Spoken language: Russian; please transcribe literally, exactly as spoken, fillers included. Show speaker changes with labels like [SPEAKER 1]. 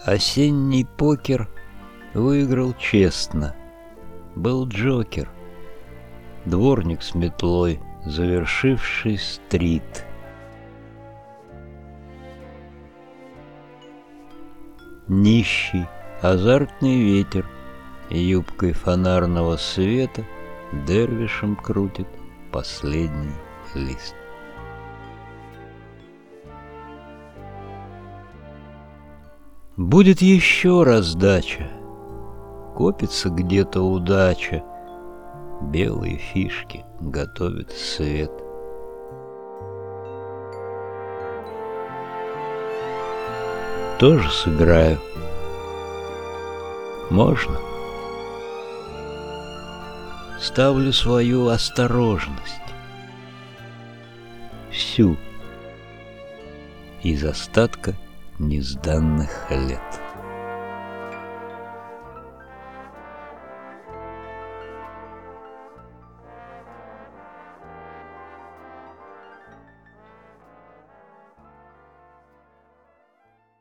[SPEAKER 1] Осенний покер выиграл честно. Был Джокер, дворник с метлой, завершивший стрит. Нищий, азартный ветер, юбкой фонарного света дервишем крутит последний лист. Будет еще раздача, копится где-то удача, белые фишки готовит свет. Тоже сыграю. Можно? Ставлю свою осторожность, всю, из остатка несданных лет.